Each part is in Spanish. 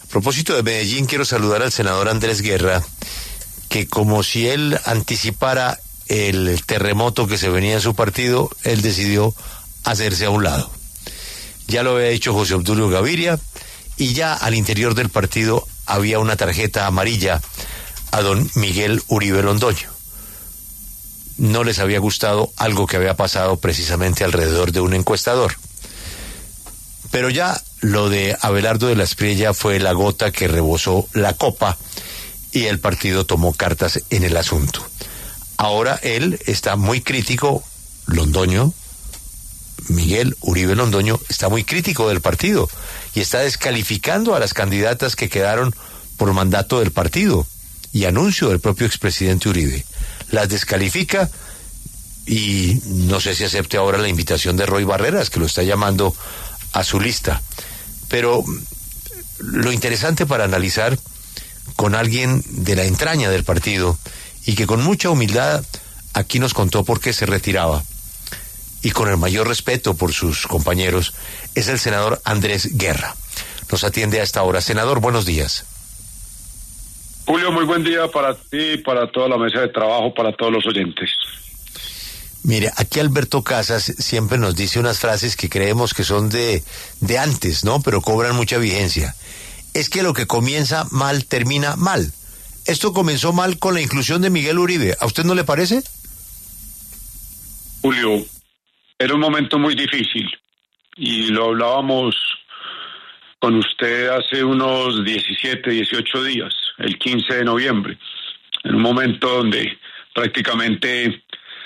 A propósito de Medellín, quiero saludar al senador Andrés Guerra, que como si él anticipara el terremoto que se venía en su partido, él decidió hacerse a un lado. Ya lo había dicho José Obdulio Gaviria, y ya al interior del partido había una tarjeta amarilla a don Miguel Uribe Londoño. No les había gustado algo que había pasado precisamente alrededor de un encuestador. Pero ya lo de Abelardo de la Espriella fue la gota que rebosó la copa y el partido tomó cartas en el asunto. Ahora él está muy crítico, Londoño, Miguel Uribe Londoño, está muy crítico del partido y está descalificando a las candidatas que quedaron por mandato del partido y anuncio del propio expresidente Uribe. Las descalifica y no sé si acepte ahora la invitación de Roy Barreras, que lo está llamando a su lista. Pero lo interesante para analizar con alguien de la entraña del partido y que con mucha humildad aquí nos contó por qué se retiraba y con el mayor respeto por sus compañeros, es el senador Andrés Guerra. Nos atiende a esta hora. Senador, buenos días. Julio, muy buen día para ti, para toda la mesa de trabajo, para todos los oyentes. Mire, aquí Alberto Casas siempre nos dice unas frases que creemos que son de antes, ¿no? Pero cobran mucha vigencia. Es que lo que comienza mal, termina mal. Esto comenzó mal con la inclusión de Miguel Uribe. ¿A usted no le parece? Julio, era un momento muy difícil y lo hablábamos con usted hace unos 17, 18 días, el 15 de noviembre, en un momento donde prácticamente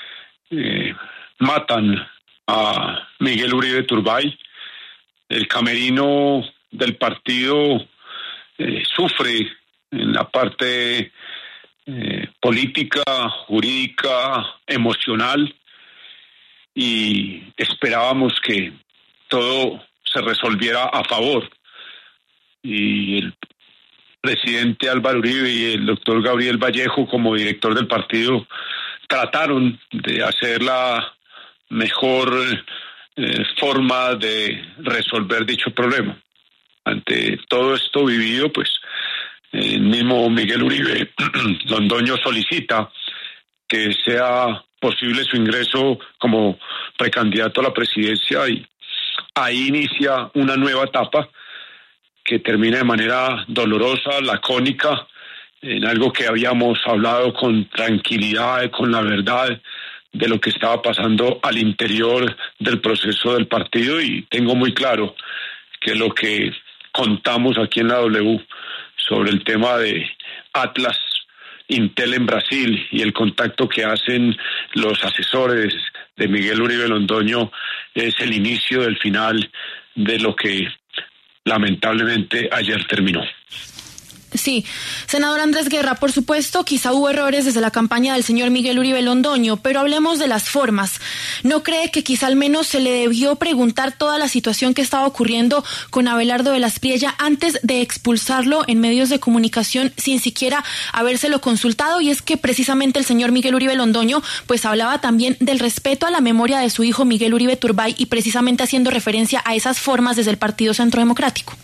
matan a Miguel Uribe Turbay. El camerino del partido sufre en la parte política, jurídica, emocional, y esperábamos que todo se resolviera a favor. Y el presidente Álvaro Uribe y el doctor Gabriel Vallejo, como director del partido, trataron de hacer la mejor forma de resolver dicho problema. Ante todo esto vivido, pues el mismo Miguel Uribe Londoño solicita que sea posible su ingreso como precandidato a la presidencia, y ahí inicia una nueva etapa que termina de manera dolorosa, lacónica, en algo que habíamos hablado con tranquilidad, con la verdad de lo que estaba pasando al interior del proceso del partido, y tengo muy claro que lo que contamos aquí en la W sobre el tema de Atlas Intel en Brasil y el contacto que hacen los asesores de Miguel Uribe Londoño es el inicio del final de lo que lamentablemente ayer terminó. Sí, senador Andrés Guerra, por supuesto, quizá hubo errores desde la campaña del señor Miguel Uribe Londoño, pero hablemos de las formas. ¿No cree que quizá al menos se le debió preguntar toda la situación que estaba ocurriendo con Abelardo de la Espriella antes de expulsarlo en medios de comunicación sin siquiera habérselo consultado? Y es que precisamente el señor Miguel Uribe Londoño pues hablaba también del respeto a la memoria de su hijo Miguel Uribe Turbay y precisamente haciendo referencia a esas formas desde el Partido Centro Democrático.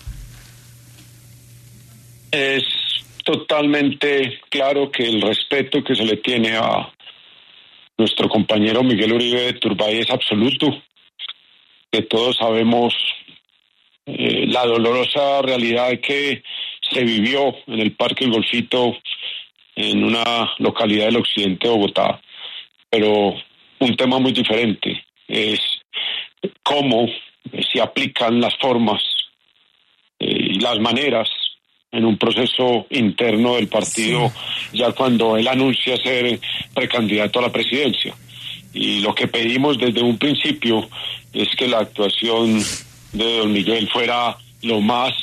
Es totalmente claro que el respeto que se le tiene a nuestro compañero Miguel Uribe Turbay es absoluto, que todos sabemos la dolorosa realidad que se vivió en el Parque El Golfito, en una localidad del occidente de Bogotá, pero un tema muy diferente es cómo se aplican las formas y las maneras en un proceso interno del partido, ya cuando él anuncia ser precandidato a la presidencia. Y lo que pedimos desde un principio es que la actuación de don Miguel fuera lo más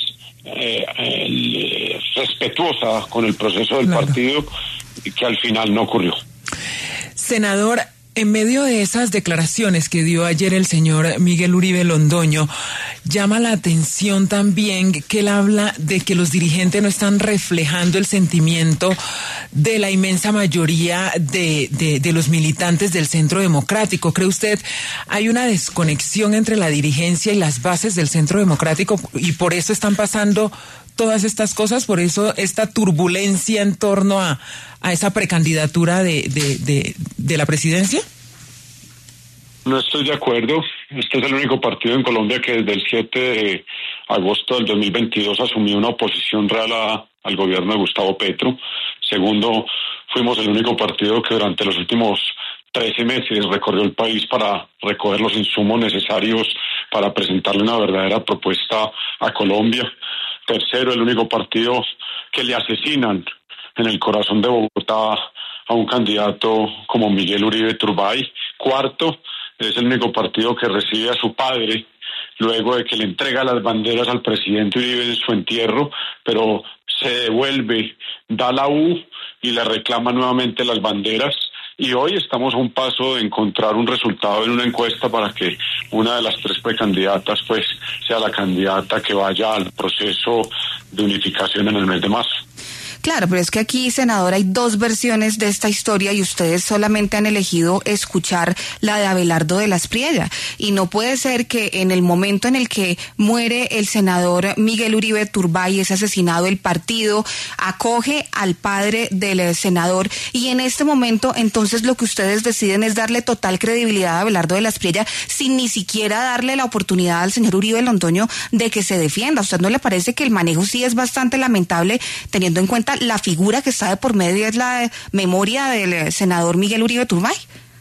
respetuosa con el proceso del partido, y que al final no ocurrió. Senador, en medio de esas declaraciones que dio ayer el señor Miguel Uribe Londoño, llama la atención también que él habla de que los dirigentes no están reflejando el sentimiento de la inmensa mayoría de los militantes del Centro Democrático. ¿Cree usted hay una desconexión entre la dirigencia y las bases del Centro Democrático y por eso están pasando todas estas cosas, por eso esta turbulencia en torno a esa precandidatura de la presidencia? No estoy de acuerdo. Este es el único partido en Colombia que desde el 7 de agosto del 2022 asumió una oposición real al gobierno de Gustavo Petro. Segundo, fuimos el único partido que durante los últimos 13 meses recorrió el país para recoger los insumos necesarios para presentarle una verdadera propuesta a Colombia. Tercero, el único partido que le asesinan en el corazón de Bogotá a un candidato como Miguel Uribe Turbay. Cuarto, es el único partido que recibe a su padre luego de que le entrega las banderas al presidente Uribe en su entierro, pero se devuelve, da la U y le reclama nuevamente las banderas. Y hoy estamos a un paso de encontrar un resultado en una encuesta para que una de las tres precandidatas pues sea la candidata que vaya al proceso de unificación en el mes de marzo. Claro, pero es que aquí, senador, hay dos versiones de esta historia y ustedes solamente han elegido escuchar la de Abelardo de la Espriella. Y no puede ser que en el momento en el que muere el senador Miguel Uribe Turbay, es asesinado, el partido acoge al padre del senador y en este momento entonces lo que ustedes deciden es darle total credibilidad a Abelardo de la Espriella sin ni siquiera darle la oportunidad al señor Uribe Londoño de que se defienda. ¿A usted no le parece que el manejo sí es bastante lamentable teniendo en cuenta la figura que está de por medio es la memoria del senador Miguel Uribe Turbay?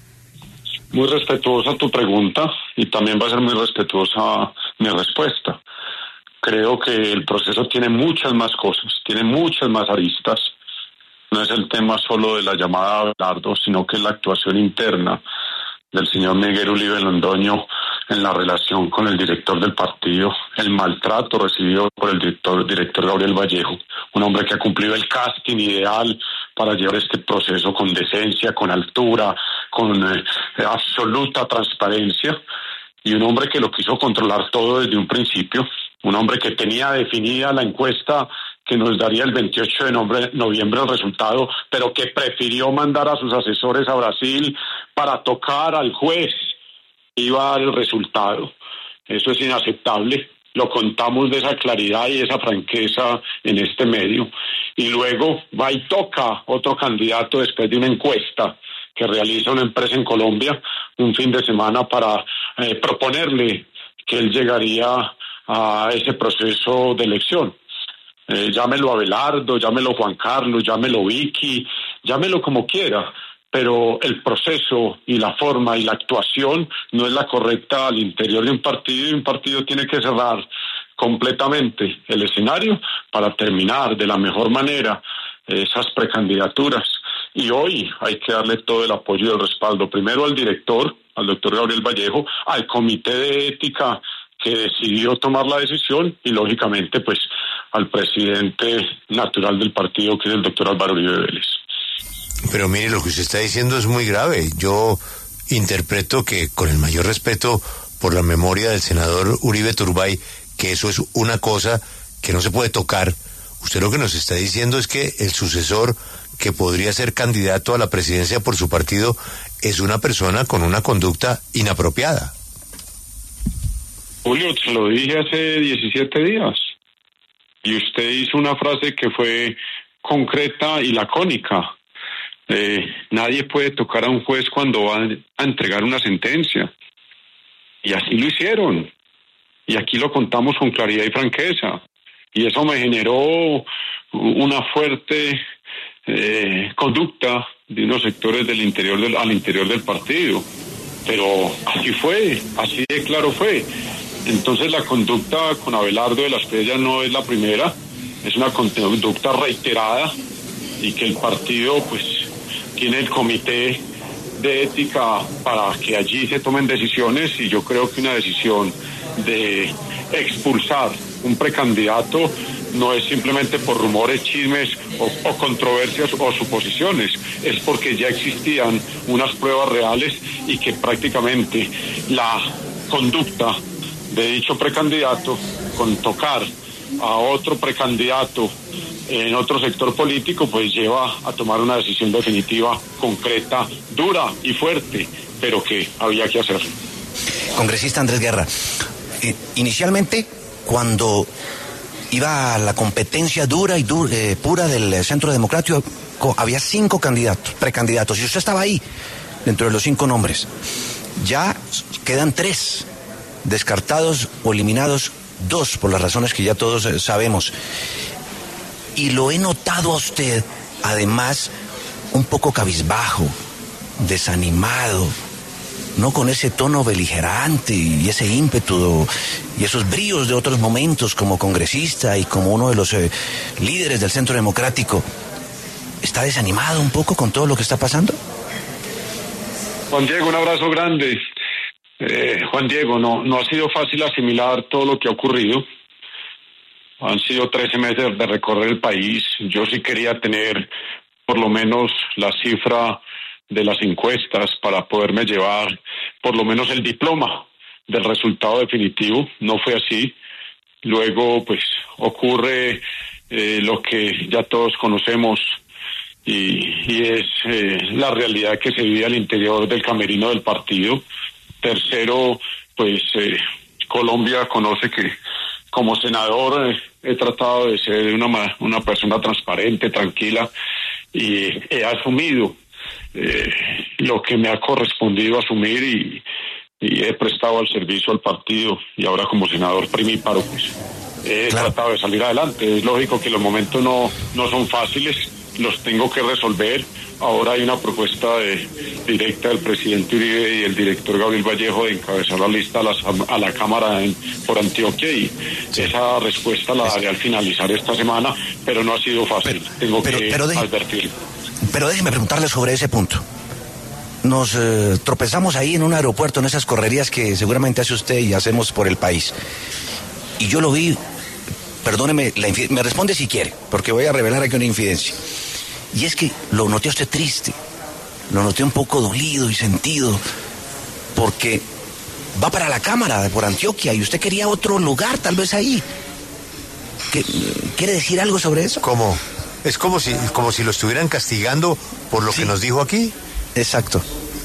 Muy respetuosa tu pregunta y también va a ser muy respetuosa mi respuesta. Creo que el proceso tiene muchas más cosas, tiene muchas más aristas. No es el tema solo de la llamada Abelardo, sino que es la actuación interna del señor Miguel Uribe Londoño en la relación con el director del partido, el maltrato recibido por el director Gabriel Vallejo, un hombre que ha cumplido el casting ideal para llevar este proceso con decencia, con altura, con absoluta transparencia, y un hombre que lo quiso controlar todo desde un principio, un hombre que tenía definida la encuesta que nos daría el 28 de noviembre el resultado, pero que prefirió mandar a sus asesores a Brasil para tocar al juez iba a dar el resultado. Eso es inaceptable. Lo contamos de esa claridad y esa franqueza en este medio. Y luego va y toca otro candidato después de una encuesta que realiza una empresa en Colombia un fin de semana para proponerle que él llegaría a ese proceso de elección. Llámelo Abelardo, llámelo Juan Carlos, llámelo Vicky, llámelo como quiera, pero el proceso y la forma y la actuación no es la correcta al interior de un partido, y un partido tiene que cerrar completamente el escenario para terminar de la mejor manera esas precandidaturas. Y hoy hay que darle todo el apoyo y el respaldo, primero al director, al doctor Gabriel Vallejo, al comité de ética que decidió tomar la decisión y lógicamente pues al presidente natural del partido, que es el doctor Álvaro Uribe Vélez. Pero mire, lo que usted está diciendo es muy grave. Yo interpreto que, con el mayor respeto por la memoria del senador Uribe Turbay, que eso es una cosa que no se puede tocar. Usted lo que nos está diciendo es que el sucesor que podría ser candidato a la presidencia por su partido es una persona con una conducta inapropiada. Julio, te lo dije hace 17 días. Y usted hizo una frase que fue concreta y lacónica. Nadie puede tocar a un juez cuando va a entregar una sentencia. Y así lo hicieron. Y aquí lo contamos con claridad y franqueza. Y eso me generó una fuerte conducta de unos sectores al interior del partido. Pero así fue, así de claro fue. Entonces la conducta con Abelardo de la Espriella no es la primera, es una conducta reiterada, y que el partido pues tiene el comité de ética para que allí se tomen decisiones, y yo creo que una decisión de expulsar un precandidato no es simplemente por rumores, chismes o controversias o suposiciones, es porque ya existían unas pruebas reales y que prácticamente la conducta de dicho precandidato, con tocar a otro precandidato en otro sector político, pues lleva a tomar una decisión definitiva, concreta, dura y fuerte, pero que había que hacerlo. Congresista Andrés Guerra, inicialmente cuando iba a la competencia dura y pura del Centro Democrático, había 5 candidatos, precandidatos, y usted estaba ahí, dentro de los 5 nombres. Ya quedan 3 descartados o eliminados, 2 por las razones que ya todos sabemos. Y lo he notado a usted, además, un poco cabizbajo, desanimado, no con ese tono beligerante y ese ímpetu y esos bríos de otros momentos como congresista y como uno de los líderes del Centro Democrático. ¿Está desanimado un poco con todo lo que está pasando? Juan Diego, un abrazo grande. Juan Diego, no ha sido fácil asimilar todo lo que ha ocurrido. Han sido 13 meses de recorrer el país. Yo sí quería tener por lo menos la cifra de las encuestas para poderme llevar por lo menos el diploma del resultado definitivo. No fue así. Luego, pues, ocurre lo que ya todos conocemos y es la realidad que se vive al interior del camerino del partido. Tercero, pues, Colombia conoce que como senador he tratado de ser una persona transparente, tranquila, y he asumido lo que me ha correspondido asumir y he prestado al servicio al partido, y ahora como senador primíparo pues he tratado de salir adelante. Es lógico que los momentos no son fáciles, los tengo que resolver. Ahora hay una propuesta directa del presidente Uribe y el director Gabriel Vallejo de encabezar la lista a la Cámara por Antioquia, y esa respuesta la daré al finalizar esta semana, pero no ha sido fácil, tengo que advertirlo. Pero déjeme preguntarle sobre ese punto. Nos tropezamos ahí en un aeropuerto, en esas correrías que seguramente hace usted y hacemos por el país. Y yo lo vi, perdóneme, me responde si quiere, porque voy a revelar aquí una infidencia. Y es que lo noté a usted triste, lo noté un poco dolido y sentido, porque va para la Cámara por Antioquia y usted quería otro lugar tal vez ahí. ¿Quiere decir algo sobre eso? ¿Cómo? Es como si lo estuvieran castigando por lo que nos dijo aquí. Exacto.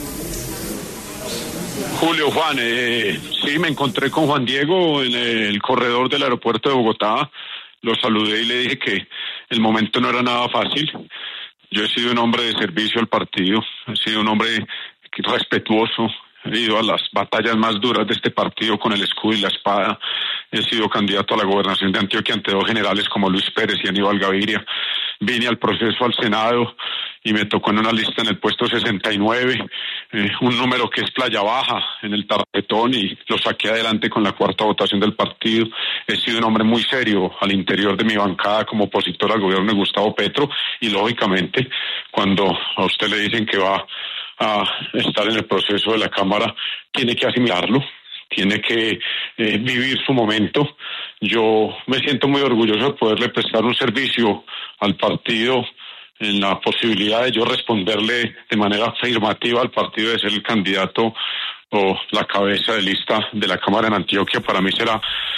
Julio, Juan, sí, me encontré con Juan Diego en el corredor del aeropuerto de Bogotá. Lo saludé y le dije que el momento no era nada fácil. Yo he sido un hombre de servicio al partido, he sido un hombre respetuoso, he ido a las batallas más duras de este partido con el escudo y la espada. He sido candidato a la gobernación de Antioquia ante 2 generales como Luis Pérez y Aníbal Gaviria. Vine al proceso al Senado y me tocó en una lista en el puesto 69, un número que es Playa Baja, en el tarjetón, y lo saqué adelante con la 4ª votación del partido. He sido un hombre muy serio al interior de mi bancada como opositor al gobierno de Gustavo Petro, y lógicamente cuando a usted le dicen que va a estar en el proceso de la Cámara, tiene que asimilarlo, tiene que vivir su momento. Yo me siento muy orgulloso de poderle prestar un servicio al partido en la posibilidad de yo responderle de manera afirmativa al partido de ser el candidato o la cabeza de lista de la Cámara en Antioquia. Para mí será,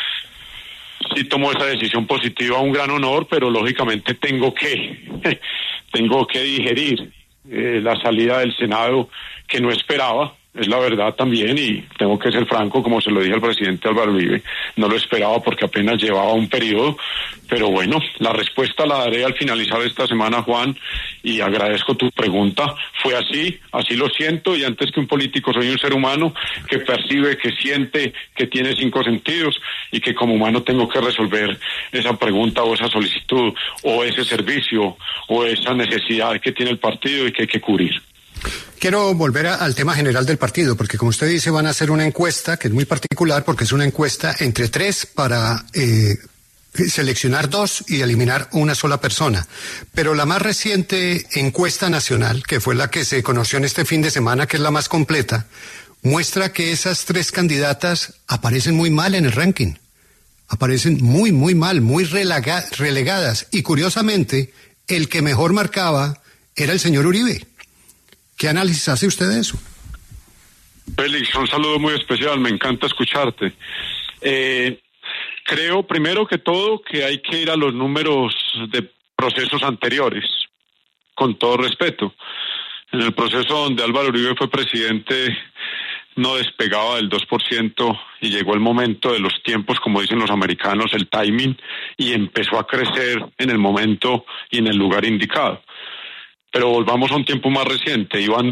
si tomo esa decisión positiva, un gran honor, pero lógicamente tengo que digerir la salida del Senado, que no esperaba. Es la verdad también, y tengo que ser franco, como se lo dije al presidente Álvaro Uribe, no lo esperaba porque apenas llevaba un periodo, pero bueno, la respuesta la daré al finalizar esta semana, Juan, y agradezco tu pregunta. Fue así lo siento, y antes que un político soy un ser humano que percibe, que siente, que tiene 5 sentidos, y que como humano tengo que resolver esa pregunta o esa solicitud o ese servicio o esa necesidad que tiene el partido y que hay que cubrir. Quiero volver al tema general del partido, porque como usted dice, van a hacer una encuesta que es muy particular, porque es una encuesta entre 3 para seleccionar 2 y eliminar una sola persona. Pero la más reciente encuesta nacional, que fue la que se conoció en este fin de semana, que es la más completa, muestra que esas 3 candidatas aparecen muy mal en el ranking. Aparecen muy mal, muy relegadas. Y curiosamente, el que mejor marcaba era el señor Uribe. ¿Qué análisis hace usted de eso? Félix, un saludo muy especial, me encanta escucharte. Creo, primero que todo, que hay que ir a los números de procesos anteriores, con todo respeto. En el proceso donde Álvaro Uribe fue presidente, no despegaba del 2% y llegó el momento de los tiempos, como dicen los americanos, el timing, y empezó a crecer en el momento y en el lugar indicado. Pero volvamos a un tiempo más reciente, Iván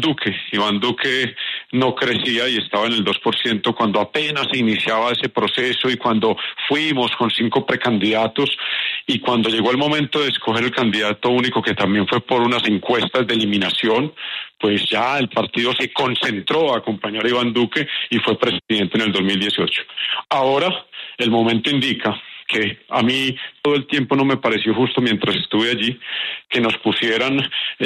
Duque no crecía y estaba en el 2% cuando apenas se iniciaba ese proceso y cuando fuimos con 5 precandidatos y cuando llegó el momento de escoger el candidato único, que también fue por unas encuestas de eliminación, pues ya el partido se concentró a acompañar a Iván Duque y fue presidente en el 2018. Ahora el momento indica que a mí todo el tiempo no me pareció justo mientras estuve allí que nos pusieran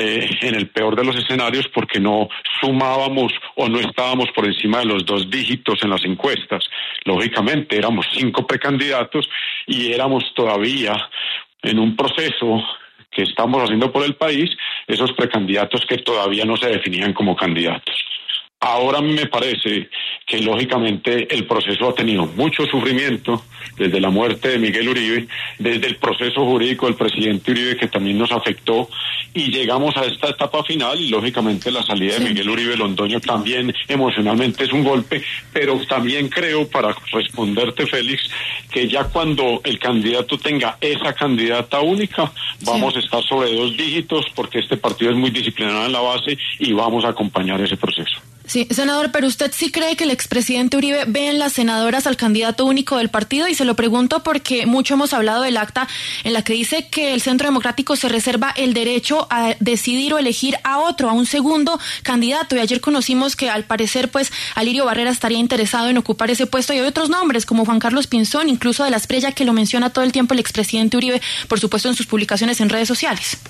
en el peor de los escenarios porque no sumábamos o no estábamos por encima de los 2 dígitos en las encuestas. Lógicamente éramos 5 precandidatos y éramos todavía en un proceso que estamos haciendo por el país, esos precandidatos que todavía no se definían como candidatos. Ahora a mí me parece que lógicamente el proceso ha tenido mucho sufrimiento desde la muerte de Miguel Uribe, desde el proceso jurídico del presidente Uribe que también nos afectó y llegamos a esta etapa final y lógicamente la salida de Miguel Uribe Londoño también emocionalmente es un golpe, pero también creo, para responderte Félix, que ya cuando el candidato tenga esa candidata única vamos a estar sobre 2 dígitos porque este partido es muy disciplinado en la base y vamos a acompañar ese proceso. Sí, senador, pero ¿usted sí cree que el expresidente Uribe ve en las senadoras al candidato único del partido? Y se lo pregunto porque mucho hemos hablado del acta en la que dice que el Centro Democrático se reserva el derecho a decidir o elegir a un segundo candidato. Y ayer conocimos que al parecer pues Alirio Barrera estaría interesado en ocupar ese puesto y hay otros nombres como Juan Carlos Pinzón, incluso de la Espriella, que lo menciona todo el tiempo el expresidente Uribe, por supuesto en sus publicaciones en redes sociales.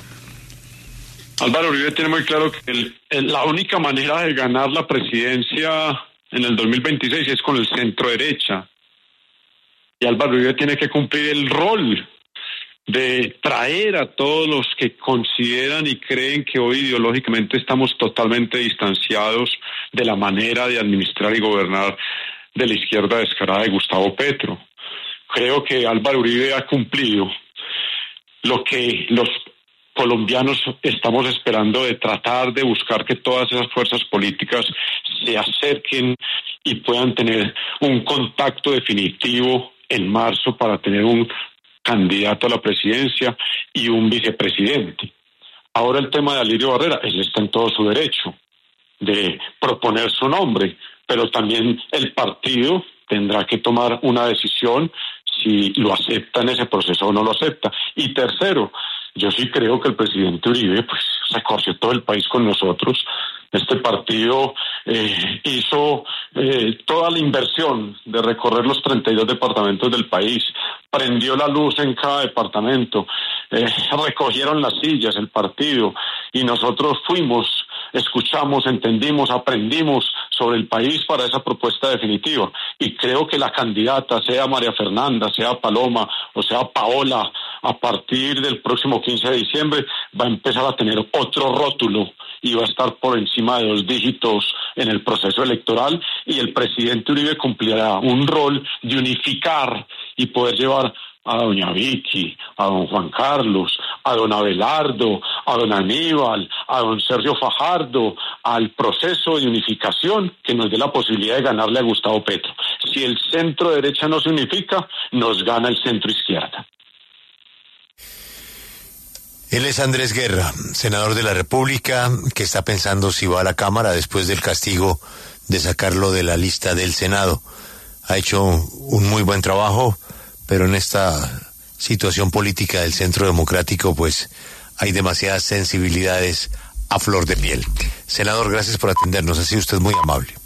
Álvaro Uribe tiene muy claro que la única manera de ganar la presidencia en el 2026 es con el centro derecha. Y Álvaro Uribe tiene que cumplir el rol de traer a todos los que consideran y creen que hoy ideológicamente estamos totalmente distanciados de la manera de administrar y gobernar de la izquierda descarada de Gustavo Petro. Creo que Álvaro Uribe ha cumplido lo que los colombianos estamos esperando, de tratar de buscar que todas esas fuerzas políticas se acerquen y puedan tener un contacto definitivo en marzo para tener un candidato a la presidencia y un vicepresidente. Ahora el tema de Alirio Barrera, él está en todo su derecho de proponer su nombre, pero también el partido tendrá que tomar una decisión si lo acepta en ese proceso o no lo acepta. Y tercero, yo sí creo que el presidente Uribe pues recorrió todo el país con nosotros. Este partido hizo toda la inversión de recorrer los 32 departamentos del país, prendió la luz en cada departamento, recogieron las sillas el partido y nosotros fuimos, escuchamos, entendimos, aprendimos sobre el país para esa propuesta definitiva. Y creo que la candidata, sea María Fernanda, sea Paloma o sea Paola, a partir del próximo 15 de diciembre va a empezar a tener otro rótulo y va a estar por encima de 2 dígitos en el proceso electoral, y el presidente Uribe cumplirá un rol de unificar y poder llevar a doña Vicky, a don Juan Carlos, a don Abelardo, a don Aníbal, a don Sergio Fajardo, al proceso de unificación que nos dé la posibilidad de ganarle a Gustavo Petro. Si el centro derecha no se unifica, nos gana el centro izquierda. Él es Andrés Guerra, senador de la República, que está pensando si va a la Cámara después del castigo de sacarlo de la lista del Senado. Ha hecho un muy buen trabajo, pero en esta situación política del Centro Democrático, pues hay demasiadas sensibilidades a flor de piel. Senador, gracias por atendernos, ha sido usted muy amable.